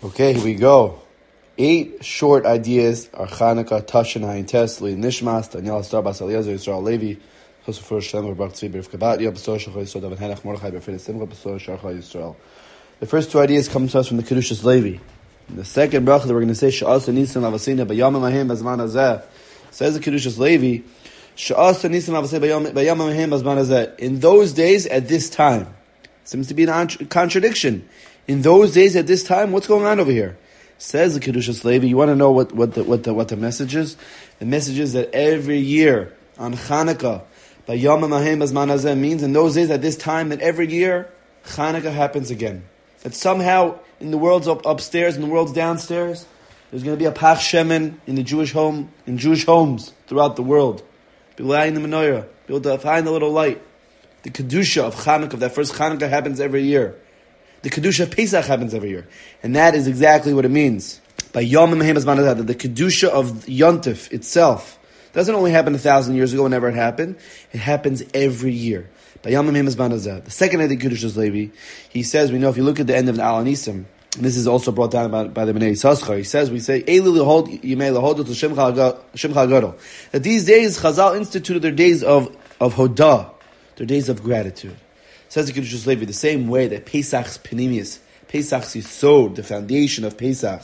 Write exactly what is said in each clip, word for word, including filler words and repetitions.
Okay, here we go. Eight short ideas are Chanukah, Tashin, Hayin Tes, Li Nishmas, Daniel Star, Bas Eliezer, Yisrael Levi, Chosufur Shem, Barak Tzvi, Berif Kabat, Yab Basor Shachar Yisrael, David Hanach, Mordechai, Berfin Simcha, Basor Shachar Yisrael. The first two ideas come to us from the Kedushas Levi. And the second bracha that we're going to say, Sha'asa Nisan Lavasina, Bayam Mahim, Bazman Hazeh, says the Kedushas Levi, Sha'asa Nisan Lavasina, Bayam Mahim, Bazman Hazeh. In those days, at this time. Seems to be a contradiction. In those days, at this time, what's going on over here? Says the Kedushas Levi. You want to know what, what the what the what the message is? The message is that every year on Chanukah, by Yom HaMahem Bazman Hazeh, means in those days at this time that every year Chanukah happens again. That somehow in the world's up, upstairs, in the world's downstairs, there's going to be a Pach Shemen in the Jewish home, in Jewish homes throughout the world. People lighting the menorah, people to find the little light. The Kedusha of Chanukah, that first Chanukah happens every year. The Kedusha of Pesach happens every year. And that is exactly what it means. By Yom HaMahem Bazman Hazeh, the Kedusha of Yontif itself doesn't only happen a thousand years ago whenever it happened, it happens every year. By Yom HaMahem Bazman Hazeh. The second idea of Kedushas Levi, he says, we know if you look at the end of Al Anisim, and this is also brought down by, by the Bnei Yissaschar, he says, we say, that these days Chazal instituted their days of, of Hodah, their days of gratitude. Says the Kedushas Levi, the same way that Pesach's Penimius, Pesach's Yisod, the foundation of Pesach,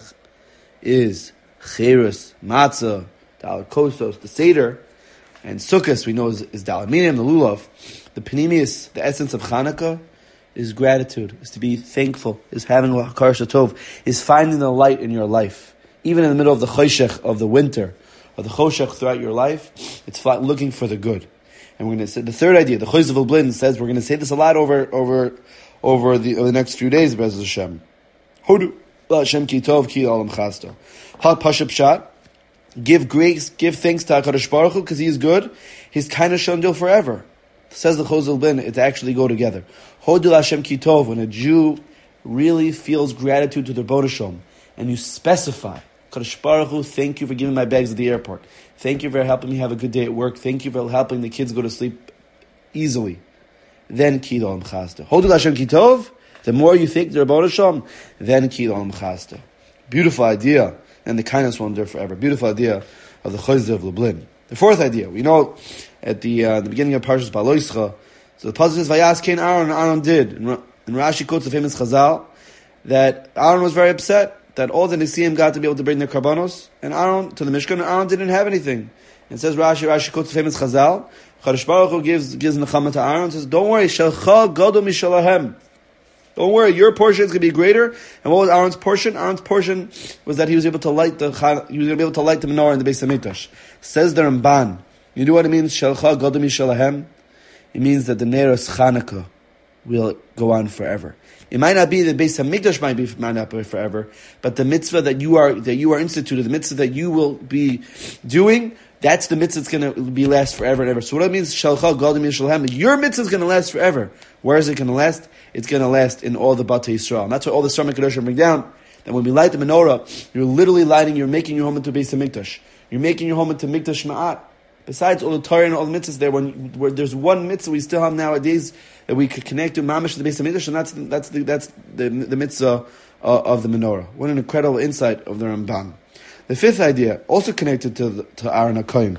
is Cherus, Matzah, Dal Kosos, the Seder, and Sukkot, we know is, is Dal Minim, the Lulav. The Penimius, the essence of Chanukah, is gratitude, is to be thankful, is having a Hakar Shatov, is finding the light in your life. Even in the middle of the Choshech of the winter, or the Choshech throughout your life, it's looking for the good. And we're going to say the third idea. The Chosef of Blin says we're going to say this a lot over over over the, over the next few days. Be'ez Hashem. Hodu Hashem ki tov ki olam chasta. Ha pashup pshat. Give grace, give thanks to Hakadosh Baruch Hu because He is good. His kindness shall endure forever. Says the Chosef of Blin. It actually go together. Hodu Hashem ki tov. When a Jew really feels gratitude to the Rebbeinu Shalom, and you specify, Hakadosh Baruch Hu, thank you for giving my bags at the airport. Thank you for helping me have a good day at work. Thank you for helping the kids go to sleep easily. Then Kilo Am Chasta. Hodul Hashem Kitov. The more you think the Rebbeinu Shalom, then Kilo Am Chasta. Beautiful idea, and the kindness will endure forever. Beautiful idea of the Chosef of Lublin. The fourth idea, we know at the uh, the beginning of Parshas Baloischa, so the pasuk says Vayas Kain Aaron, and Aaron did. And Rashi quotes the famous Chazal that Aaron was very upset that all the Nesiim got to be able to bring their karbanos, and Aaron, to the Mishkan, and Aaron didn't have anything. And says Rashi, Rashi quotes the famous Chazal, Chadash Baruch Hu gives, gives Nechama to Aaron, and says, don't worry, Shalcha Gadol Mishalahem. Don't worry, your portion is going to be greater. And what was Aaron's portion? Aaron's portion was that he was able to light the, he was going to be able to light the menorah in the Beis HaMikdash. Says the Ramban, you know what it means, Shalcha Gadol Mishalahem? It means that the Neros Chanukah will go on forever. It might not be the Beis HaMikdash might be might not be forever, but the mitzvah that you are that you are instituted, the mitzvah that you will be doing, that's the mitzvah that's going to be last forever and ever. So what that means, Shalcha Gadim Yishalhem, your mitzvah is going to last forever. Where is it going to last? It's going to last in all the Batei Yisrael. And that's what all the Sarmei Kedoshim bring down. That when we light the menorah, you're literally lighting, you're making your home into Beis HaMikdash. You're making your home into Mikdash Ma'at. Besides all the Torah and all the mitzvahs there, when where there's one mitzvah we still have nowadays that we could connect to Mamash to the Beis HaMikdash, and that's that's the that's the, the mitzvah uh, of the menorah. What an incredible insight of the Ramban. The fifth idea, also connected to the, to Aaron HaKohen.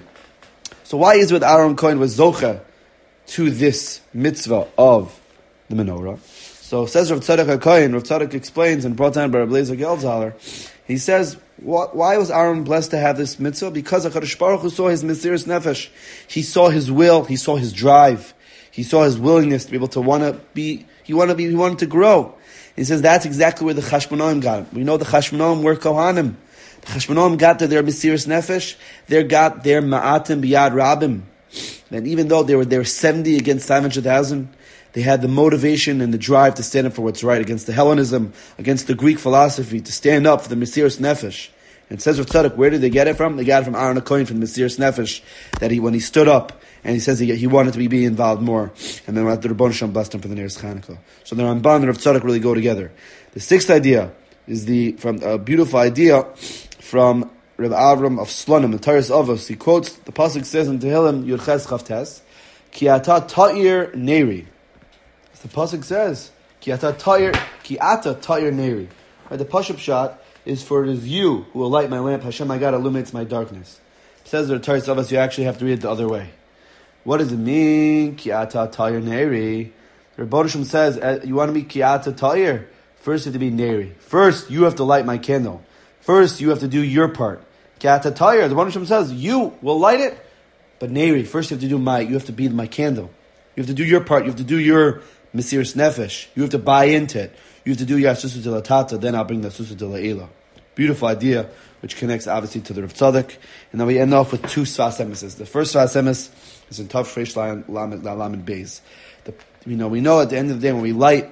So why is it that Aaron HaKohen was zocha to this mitzvah of the menorah? So says Rav Tzadok HaKohen, Rav Tzadok explains and brought down by Rav Lezer Geldzahler, he says, why was Aaron blessed to have this mitzvah? Because HaKadosh Baruch Hu saw his Mesiras Nefesh. He saw his will, he saw his drive, he saw his willingness to be able to want to be, he wanted to be, he wanted to grow. He says that's exactly where the Chashmonaim got him. We know the Chashmonaim were Kohanim. The Chashmonaim got to their Mesiras Nefesh, they got their Ma'atim Biyad Rabim. And even though they were there seventy against five hundred thousand, they had the motivation and the drive to stand up for what's right against the Hellenism, against the Greek philosophy, to stand up for the Mesiras Nefesh. And it says Rav Tzadok, where did they get it from? They got it from Aaron HaKohen, from the Mesiras Nefesh, that he, when he stood up, and he says he, he wanted to be, be involved more. And then the Rebbeinu Shalom blessed him for the Neros Chanukah. So the Ramban and Rav Tzadok really go together. The sixth idea is the from a beautiful idea from Rav Avram of Slonim, the Taurus Avos. He quotes, the pasuk says in Tehillim, Yud Ches Chavtes, Ki ata ta'ir neri. The pasuk says, "Ki ata ta'ir, ki ata ta'ir neri." Right? The Pashup shot is for it is you who will light my lamp. Hashem, my God, illuminates my darkness. It says the Torah of us, you actually have to read it the other way. What does it mean? Ki'ata Tayir Neri. The Rebbe Shem says, uh, you want to be Ki'ata Tayir? First you have to be Neri. First, you have to light my candle. First, you have to do your part. Ki'ata Tayir. The Rebbe Shem says, you will light it, but Neri. First, you have to do my, you have to be my candle. You have to do your part. You have to do your Mesiras Nefesh. You have to buy into it. You have to do your Susa de la Tata, then I'll bring the Susa de la Ela. Beautiful idea, which connects obviously to the Rav Tzadok. And then we end off with two Sfas Emeses. The first Sfas Emes is in Tav Shreish Lamed Lamed Beis. You know, we know at the end of the day when we light,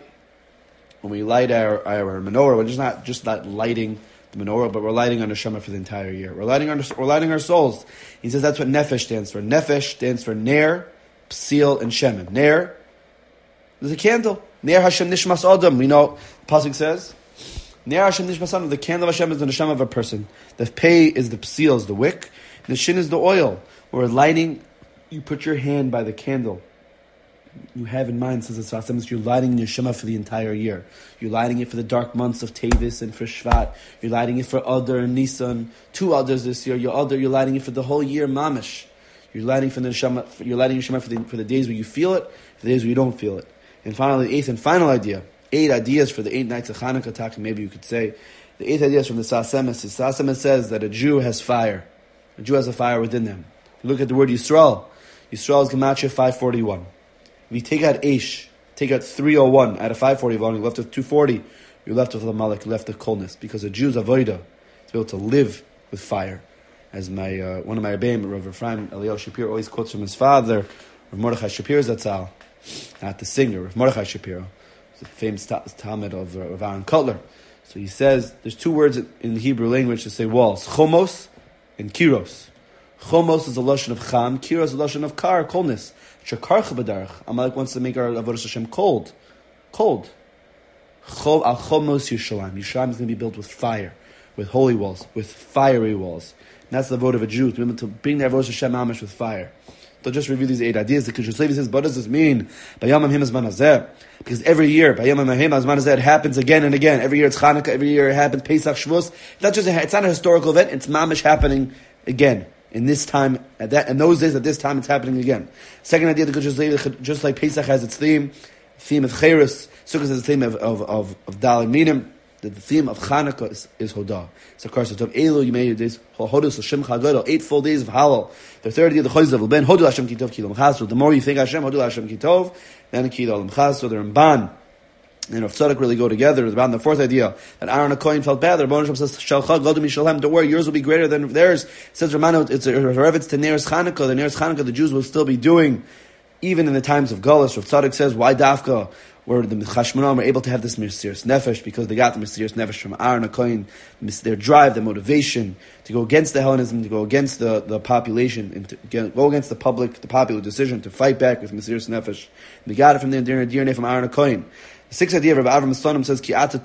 when we light our, our menorah, we're just not just not lighting the menorah, but we're lighting our neshama for the entire year. We're lighting our we're lighting our souls. He says that's what Nefesh stands for. Nefesh stands for Ner, Psil, and Shemen. Ner is a candle. Ner Hashem Nishmas Adam. We know the pasuk says, Ner Hashem Nishmas Adam. The candle of Hashem is the neshama of a person. The pei is the psil, is the wick. And the shin is the oil. We're lighting. You put your hand by the candle. You have in mind, says the Sfas Emes, you're lighting your Shema for the entire year. You're lighting it for the dark months of Tevis and for Shvat. You're lighting it for Adar and Nisan. Two Adars this year. Your Adar, you're lighting it for the whole year, Mamish. You're lighting for the Shema. You're lighting your Shema for the for the days where you feel it, for the days where you don't feel it. And finally, the eighth and final idea, eight ideas for the eight nights of Chanukah. Talk, maybe you could say, the eighth ideas from the Sfas Emes. The Sfas Emes says that a Jew has fire. A Jew has a fire within them. You look at the word Yisrael. Yisrael is Gematria five forty-one. If you take out Aish, take out three oh one out of five forty-one, you're left with two forty, you're left with the Malak, you're left with coldness. Because a Jew's avodah to be able to live with fire. As my uh, one of my Rebbeim, Rav Ephraim Eliyahu Shapiro, always quotes from his father, Rav Mordechai Shapiro Zatzal, not the singer, Rav Mordechai Shapiro, the famous Talmud of uh, Rav Aaron Kotler. So he says, there's two words in the Hebrew language to say walls, chomos and kiros. Chomos is a lashon of cham, kiros is a lashon of kar, coldness. Shekarcha b'darach. Amalek wants to make our avodas Hashem cold, cold. Chol al chomos Yerushalayim. Yerushalayim is going to be built with fire, with holy walls, with fiery walls. And that's the vote of a Jew, to be able to bring their avodas Hashem mamish with fire. So just review these eight ideas. The Kiddush Levi says, what does this mean? Bayam Him Azman Hazeh. Because every year, Bayam Him Azman Hazeh, it happens again and again. Every year it's Chanukah. Every year it happens Pesach Shavuos. It's not just a, it's not a historical event. It's mamish happening again. In this time, at that, in those days, at this time, it's happening again. Second idea, the Kiddush Levi, just like Pesach has its theme, theme of Cheres, Sukkot has its theme of of of, of Dal and Minim. The, the theme of Chanukah is, is Hodah. So of course, of Elu, you made this Hodus Hashem Chagadol, eight full days of Halal. The third day, the Chayzav Ben Hodul Hashem Kitov Kilom Chas. The more you think Hashem Hodul Hashem Kitov, then Kilom Chas. So the Ramban and Rav Tzadok really go together. Around the fourth idea that Aaron HaKohen felt bad. The Rebbe Shem says, "Shalcha Godu Mishalem." Don't worry, yours will be greater than theirs. It says Ramano, it's a reference to Neres Chanukah. The Neres Chanukah, the Jews will still be doing, even in the times of Galus. Rav Tzadok says, why Dafka? Where the Chashmonaim were able to have this Mesiras Nefesh because they got the Mesiras Nefesh from Aaron HaKohen, their drive, their motivation to go against the Hellenism, to go against the, the population, and to get, go against the public, the popular decision to fight back with Mesiras Nefesh. And they got it from there, dear, dear from Aaron HaKohen. The sixth idea of Avram Sonim says,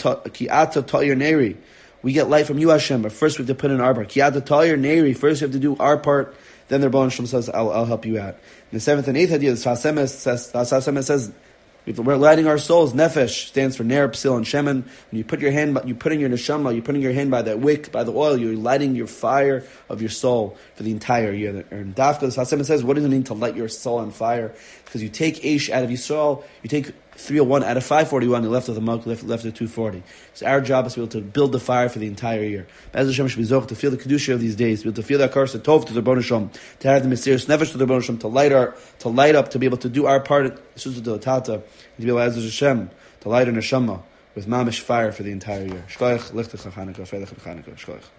Ki'ata ta'ir neri. We get light from you, Hashem, but first we have to put in our part. Ki'ata ta'ir neri. First we have to do our part, then the Rebbe Shem says, I'll, I'll help you out. And the seventh and eighth idea, the Sfas Emes says, the Sfas Emes says, we're lighting our souls. Nefesh stands for Ner, Psil, and Shemen. When you put your hand, you putting your neshama, you're putting your hand by that wick, by the oil. You're lighting your fire of your soul for the entire year. And Dafka, the Sfas Emes says, what does it mean to light your soul on fire? Because you take Aish out of Yisrael, you take three oh one out of five forty-one, you're left with a mug, left, left with two forty. So our job is to be able to build the fire for the entire year. Bez Hashem should be zoch to feel the kedusha of these days, to be able to feel that karsa tov to the Rebbe Shem, to have the Mesiras Nefesh to the Rebbe Shem, to light our, to light up, to be able to do our part, Susa de Tata, and to be able as Hashem to light our neshama with mamish fire for the entire year. Shkoyach, lichtach Chanukah, feilach Chanukah, shkoyach.